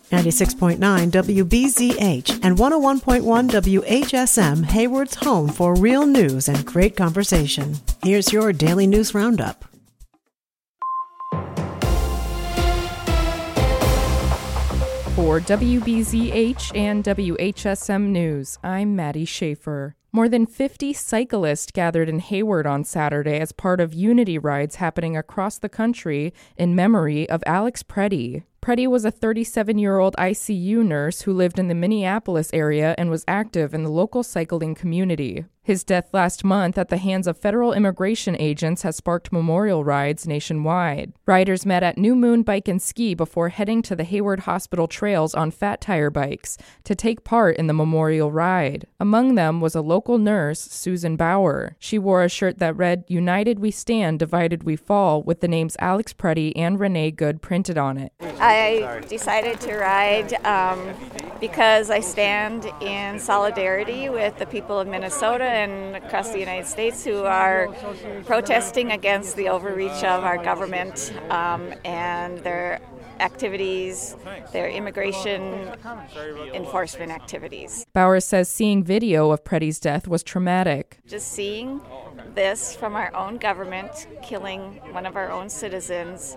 96.9 WBZH and 101.1 WHSM, Hayward's home for real news and great conversation. Here's your daily news roundup. For WBZH and WHSM News, I'm Maddie Schaefer. More than 50 cyclists gathered in Hayward on Saturday as part of Unity rides happening across the country in memory of Alex Preddy. Preddy was a 37-year-old ICU nurse who lived in the Minneapolis area and was active in the local cycling community. His death last month at the hands of federal immigration agents has sparked memorial rides nationwide. Riders met at New Moon Bike and Ski before heading to the Hayward Hospital trails on fat tire bikes to take part in the memorial ride. Among them was a local nurse, Susan Bauer. She wore a shirt that read, "United we stand, divided we fall," with the names Alex Preddy and Renee Good printed on it. I decided to ride because I stand in solidarity with the people of Minnesota and across the United States who are protesting against the overreach of our government and their activities, their immigration enforcement activities. Bauer says seeing video of Preddy's death was traumatic. Just seeing this from our own government killing one of our own citizens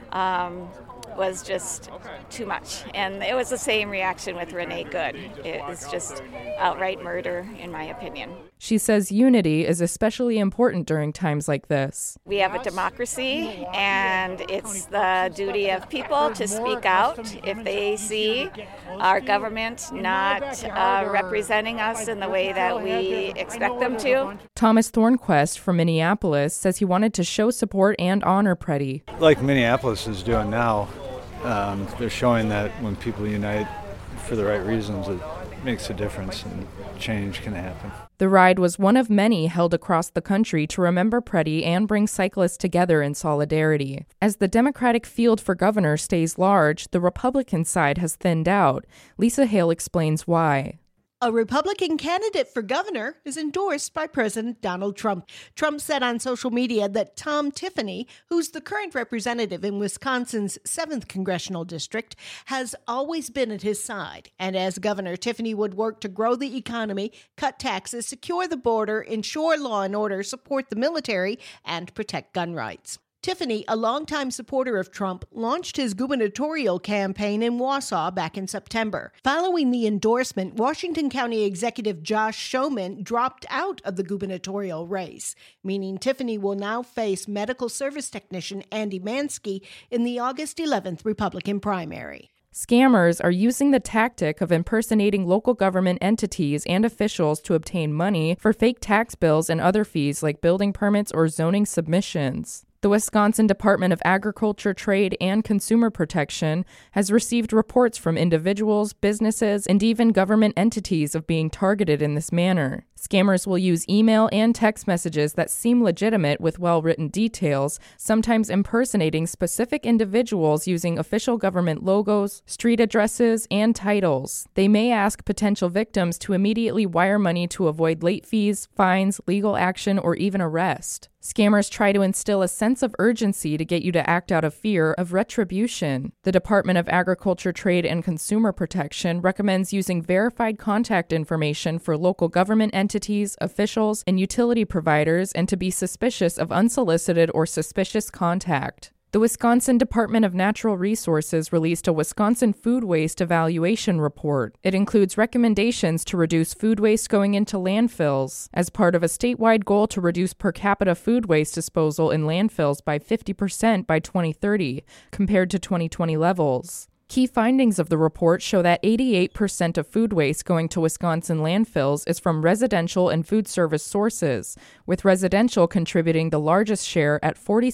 was just too much. And it was the same reaction with Renee Good. It was just outright murder, in my opinion. She says unity is especially important during times like this. We have a democracy, and it's the duty of people to speak out if they see our government not representing us in the way that we expect them to. Thomas Thornquist from Minneapolis says he wanted to show support and honor Preddy. Like Minneapolis is doing now, they're showing that when people unite for the right reasons, it makes a difference and change can happen. The ride was one of many held across the country to remember Preddy and bring cyclists together in solidarity. As the Democratic field for governor stays large, the Republican side has thinned out. Lisa Hale explains why. A Republican candidate for governor is endorsed by President Donald Trump. Trump said on social media that Tom Tiffany, who's the current representative in Wisconsin's 7th congressional district, has always been at his side. And as governor, Tiffany would work to grow the economy, cut taxes, secure the border, ensure law and order, support the military, and protect gun rights. Tiffany, a longtime supporter of Trump, launched his gubernatorial campaign in Wausau back in September. Following the endorsement, Washington County Executive Josh Schoeman dropped out of the gubernatorial race, meaning Tiffany will now face medical service technician Andy Mansky in the August 11th Republican primary. Scammers are using the tactic of impersonating local government entities and officials to obtain money for fake tax bills and other fees like building permits or zoning submissions. The Wisconsin Department of Agriculture, Trade, and Consumer Protection has received reports from individuals, businesses, and even government entities of being targeted in this manner. Scammers will use email and text messages that seem legitimate with well-written details, sometimes impersonating specific individuals using official government logos, street addresses, and titles. They may ask potential victims to immediately wire money to avoid late fees, fines, legal action, or even arrest. Scammers try to instill a sense of urgency to get you to act out of fear of retribution. The Department of Agriculture, Trade, and Consumer Protection recommends using verified contact information for local government entities, officials, and utility providers, and to be suspicious of unsolicited or suspicious contact. The Wisconsin Department of Natural Resources released a Wisconsin food waste evaluation report. It includes recommendations to reduce food waste going into landfills as part of a statewide goal to reduce per capita food waste disposal in landfills by 50% by 2030, compared to 2020 levels. Key findings of the report show that 88% of food waste going to Wisconsin landfills is from residential and food service sources, with residential contributing the largest share at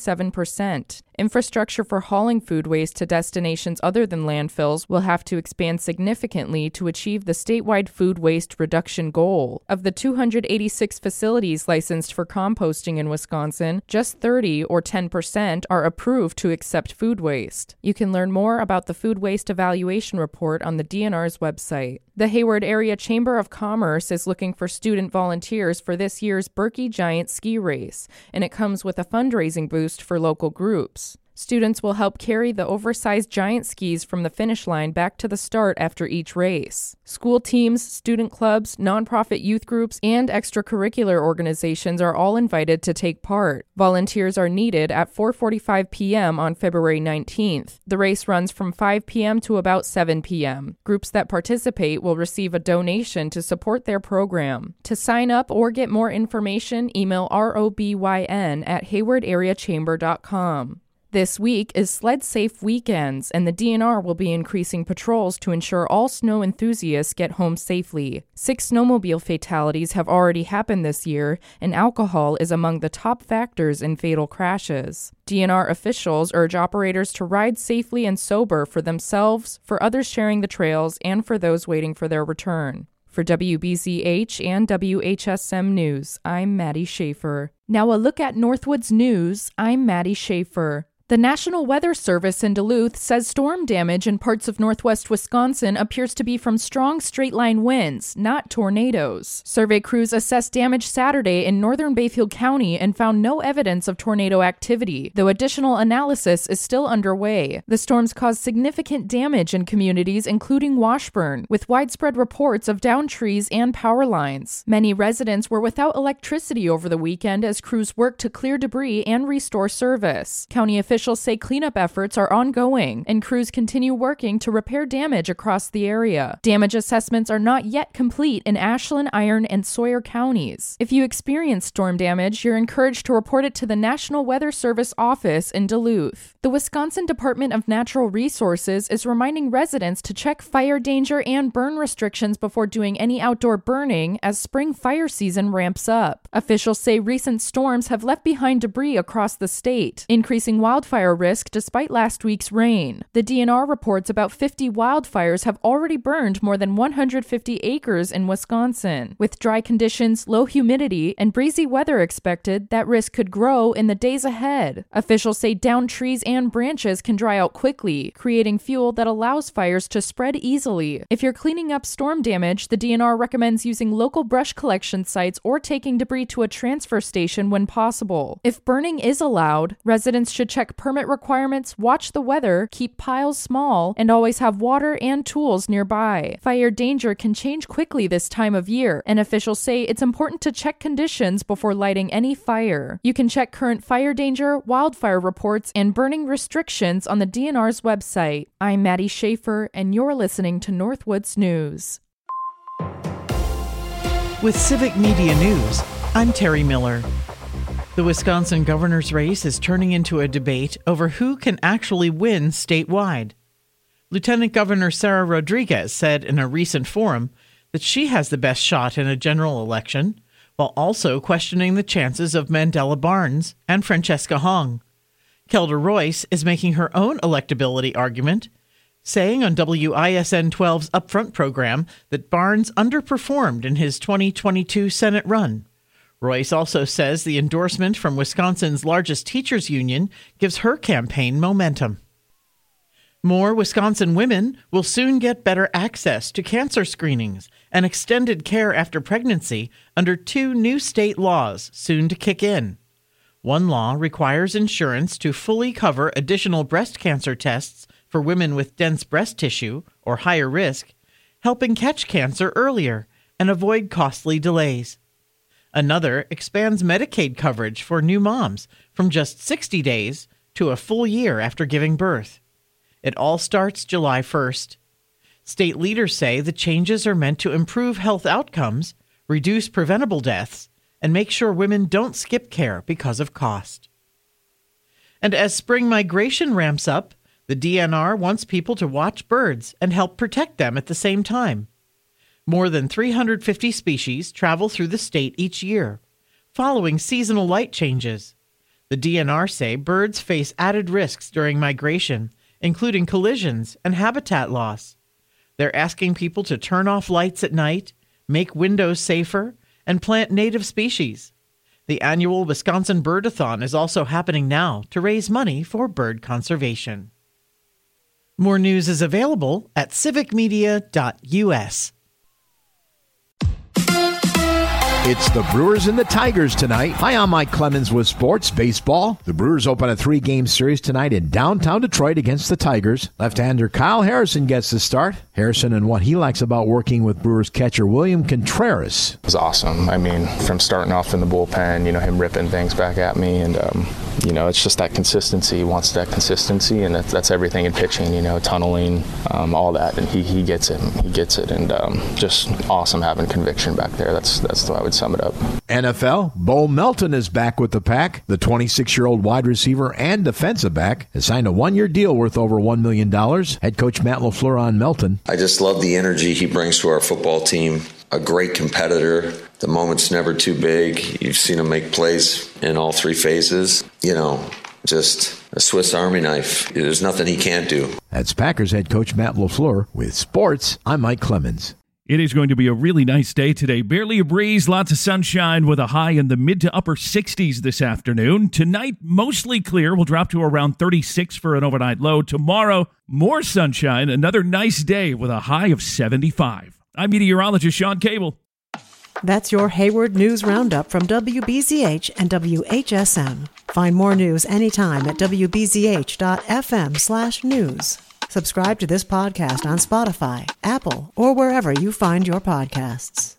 47%. Infrastructure for hauling food waste to destinations other than landfills will have to expand significantly to achieve the statewide food waste reduction goal. Of the 286 facilities licensed for composting in Wisconsin, just 30 or 10% are approved to accept food waste. You can learn more about the food waste evaluation report on the DNR's website. The Hayward Area Chamber of Commerce is looking for student volunteers for this year's Berkey Giant Ski Race, and it comes with a fundraising boost for local groups. Students will help carry the oversized giant skis from the finish line back to the start after each race. School teams, student clubs, nonprofit youth groups, and extracurricular organizations are all invited to take part. Volunteers are needed at 4:45 p.m. on February 19th. The race runs from 5 p.m. to about 7 p.m. Groups that participate will receive a donation to support their program. To sign up or get more information, email robyn@haywardareachamber.com. This week is Sled Safe Weekends, and the DNR will be increasing patrols to ensure all snow enthusiasts get home safely. 6 snowmobile fatalities have already happened this year, and alcohol is among the top factors in fatal crashes. DNR officials urge operators to ride safely and sober for themselves, for others sharing the trails, and for those waiting for their return. For WBZH and WHSM News, I'm Maddie Schaefer. Now a look at Northwoods News, I'm Maddie Schaefer. The National Weather Service in Duluth says storm damage in parts of northwest Wisconsin appears to be from strong straight-line winds, not tornadoes. Survey crews assessed damage Saturday in northern Bayfield County and found no evidence of tornado activity, though additional analysis is still underway. The storms caused significant damage in communities including Washburn, with widespread reports of downed trees and power lines. Many residents were without electricity over the weekend as crews worked to clear debris and restore service. County officials say cleanup efforts are ongoing, and crews continue working to repair damage across the area. Damage assessments are not yet complete in Ashland, Iron, and Sawyer counties. If you experience storm damage, you're encouraged to report it to the National Weather Service office in Duluth. The Wisconsin Department of Natural Resources is reminding residents to check fire danger and burn restrictions before doing any outdoor burning as spring fire season ramps up. Officials say recent storms have left behind debris across the state, increasing wildfire risk despite last week's rain. The DNR reports about 50 wildfires have already burned more than 150 acres in Wisconsin. With dry conditions, low humidity, and breezy weather expected, that risk could grow in the days ahead. Officials say downed trees and branches can dry out quickly, creating fuel that allows fires to spread easily. If you're cleaning up storm damage, the DNR recommends using local brush collection sites or taking debris to a transfer station when possible. If burning is allowed, residents should check permit requirements, watch the weather, keep piles small, and always have water and tools nearby. Fire danger can change quickly this time of year, and officials say it's important to check conditions before lighting any fire. You can check current fire danger, wildfire reports, and burning restrictions on the DNR's website. I'm Maddie Schaefer, and you're listening to Northwoods News. With Civic Media News, I'm Terry Miller. The Wisconsin governor's race is turning into a debate over who can actually win statewide. Lieutenant Governor Sarah Rodriguez said in a recent forum that she has the best shot in a general election, while also questioning the chances of Mandela Barnes and Francesca Hong. Kelda Royce is making her own electability argument, saying on WISN 12's Upfront program that Barnes underperformed in his 2022 Senate run. Royce also says the endorsement from Wisconsin's largest teachers union gives her campaign momentum. More Wisconsin women will soon get better access to cancer screenings and extended care after pregnancy under 2 new state laws soon to kick in. One law requires insurance to fully cover additional breast cancer tests for women with dense breast tissue or higher risk, helping catch cancer earlier and avoid costly delays. Another expands Medicaid coverage for new moms from just 60 days to a full year after giving birth. It all starts July 1st. State leaders say the changes are meant to improve health outcomes, reduce preventable deaths, and make sure women don't skip care because of cost. And as spring migration ramps up, the DNR wants people to watch birds and help protect them at the same time. More than 350 species travel through the state each year, following seasonal light changes. The DNR say birds face added risks during migration, including collisions and habitat loss. They're asking people to turn off lights at night, make windows safer, and plant native species. The annual Wisconsin Birdathon is also happening now to raise money for bird conservation. More news is available at civicmedia.us. It's the Brewers and the Tigers tonight. Hi, I'm Mike Clemens with Sports Baseball. The Brewers open a 3-game series tonight in downtown Detroit against the Tigers. Left-hander Kyle Harrison gets the start. Harrison and what he likes about working with Brewers catcher William Contreras. It was awesome. I mean, from starting off in the bullpen, him ripping things back at me, and it's just that consistency. He wants that consistency, and that's everything in pitching. Tunneling, all that, and he gets it. He gets it, and just awesome having conviction back there. That's the way I would sum it up. NFL, Bo Melton is back with the Pack. The 26-year-old wide receiver and defensive back has signed a 1-year deal worth over $1 million. Head coach Matt LaFleur on Melton. I just love the energy he brings to our football team. A great competitor. The moment's never too big. You've seen him make plays in all 3 phases. Just a Swiss Army knife. There's nothing he can't do. That's Packers head coach Matt LaFleur. With sports, I'm Mike Clemens. It is going to be a really nice day today. Barely a breeze, lots of sunshine with a high in the mid to upper 60s this afternoon. Tonight, mostly clear. We'll drop to around 36 for an overnight low. Tomorrow, more sunshine. Another nice day with a high of 75. I'm meteorologist Sean Cable. That's your Hayward News Roundup from WBZH and WHSM. Find more news anytime at wbzh.fm/news. Subscribe to this podcast on Spotify, Apple, or wherever you find your podcasts.